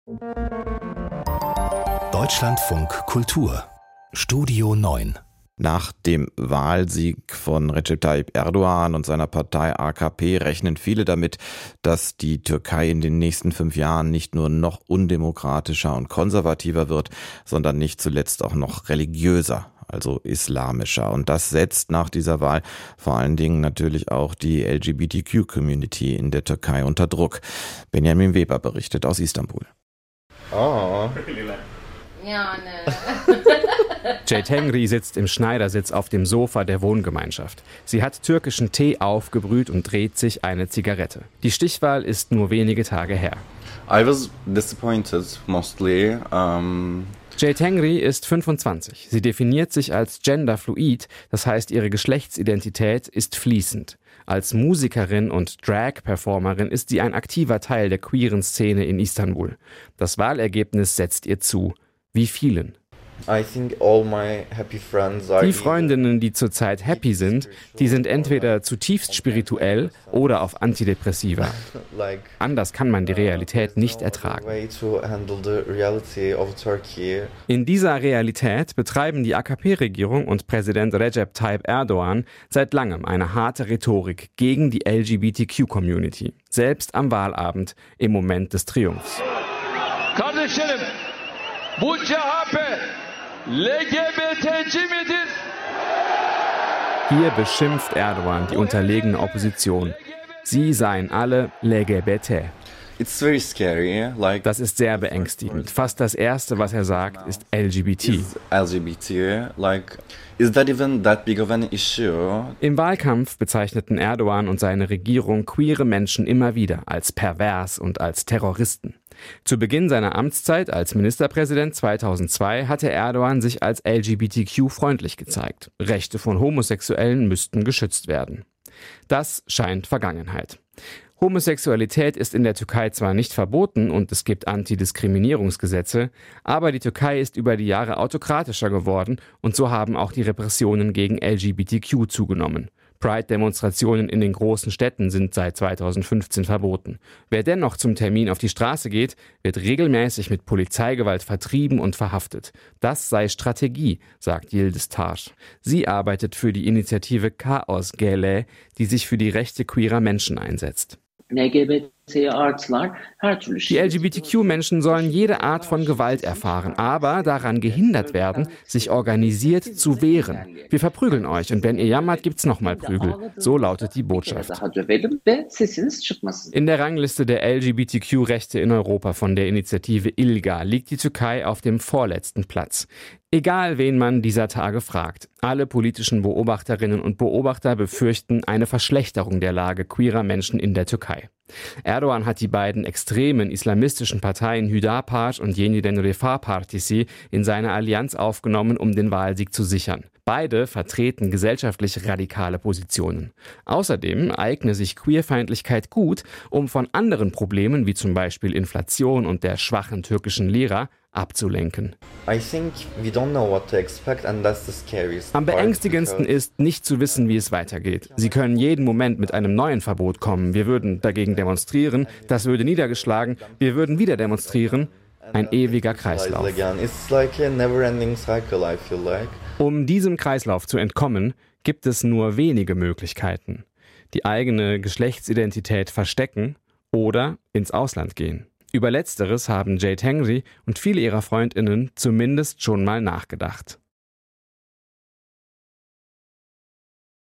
Deutschlandfunk Kultur Studio 9. Nach dem Wahlsieg von Recep Tayyip Erdogan und seiner Partei AKP rechnen viele damit, dass die Türkei in den nächsten 5 Jahren nicht nur noch undemokratischer und konservativer wird, sondern nicht zuletzt auch noch religiöser, also islamischer. Und das setzt nach dieser Wahl vor allen Dingen natürlich auch die LGBTQ-Community in der Türkei unter Druck. Benjamin Weber berichtet aus Istanbul. Oh. Ja, ne. Ceytengri sitzt im Schneidersitz auf dem Sofa der Wohngemeinschaft. Sie hat türkischen Tee aufgebrüht und dreht sich eine Zigarette. Die Stichwahl ist nur wenige Tage her. I was disappointed mostly. Ceytengri ist 25. Sie definiert sich als genderfluid, das heißt, ihre Geschlechtsidentität ist fließend. Als Musikerin und Drag-Performerin ist sie ein aktiver Teil der queeren Szene in Istanbul. Das Wahlergebnis setzt ihr zu. Wie vielen? I think all my happy friends are Die Freundinnen, die zurzeit happy sind, die sind entweder zutiefst spirituell oder auf Antidepressiva. Anders kann man die Realität nicht ertragen. In dieser Realität betreiben die AKP-Regierung und Präsident Recep Tayyip Erdogan seit langem eine harte Rhetorik gegen die LGBTQ-Community. Selbst am Wahlabend im Moment des Triumphs. Kardeşlerim, bu CHP LGBT'ci midir? Hier beschimpft Erdogan die unterlegene Opposition. Sie seien alle LGBT. It's very scary. Das ist sehr beängstigend. Fast das Erste, was er sagt, ist LGBT. LGBT. Is that even that big of an issue? Im Wahlkampf bezeichneten Erdogan und seine Regierung queere Menschen immer wieder als pervers und als Terroristen. Zu Beginn seiner Amtszeit als Ministerpräsident 2002 hatte Erdogan sich als LGBTQ-freundlich gezeigt. Rechte von Homosexuellen müssten geschützt werden. Das scheint Vergangenheit. Homosexualität ist in der Türkei zwar nicht verboten und es gibt Antidiskriminierungsgesetze, aber die Türkei ist über die Jahre autokratischer geworden und so haben auch die Repressionen gegen LGBTQ zugenommen. Pride-Demonstrationen in den großen Städten sind seit 2015 verboten. Wer dennoch zum Termin auf die Straße geht, wird regelmäßig mit Polizeigewalt vertrieben und verhaftet. Das sei Strategie, sagt Yildiz Taş. Sie arbeitet für die Initiative Chaos GL, die sich für die Rechte queerer Menschen einsetzt. Die LGBTQ-Menschen sollen jede Art von Gewalt erfahren, aber daran gehindert werden, sich organisiert zu wehren. Wir verprügeln euch und wenn ihr jammert, gibt's nochmal Prügel. So lautet die Botschaft. In der Rangliste der LGBTQ-Rechte in Europa von der Initiative ILGA liegt die Türkei auf dem vorletzten Platz. Egal, wen man dieser Tage fragt. Alle politischen Beobachterinnen und Beobachter befürchten eine Verschlechterung der Lage queerer Menschen in der Türkei. Erdogan hat die beiden extremen islamistischen Parteien Hüdapar und Yeniden Refah Partisi in seine Allianz aufgenommen, um den Wahlsieg zu sichern. Beide vertreten gesellschaftlich radikale Positionen. Außerdem eigne sich Queerfeindlichkeit gut, um von anderen Problemen wie zum Beispiel Inflation und der schwachen türkischen Lira abzulenken. Am beängstigendsten ist, nicht zu wissen, wie es weitergeht. Sie können jeden Moment mit einem neuen Verbot kommen. Wir würden dagegen demonstrieren, das würde niedergeschlagen, wir würden wieder demonstrieren. Ein ewiger Kreislauf. Um diesem Kreislauf zu entkommen, gibt es nur wenige Möglichkeiten. Die eigene Geschlechtsidentität verstecken oder ins Ausland gehen. Über Letzteres haben Ceytengri und viele ihrer FreundInnen zumindest schon mal nachgedacht.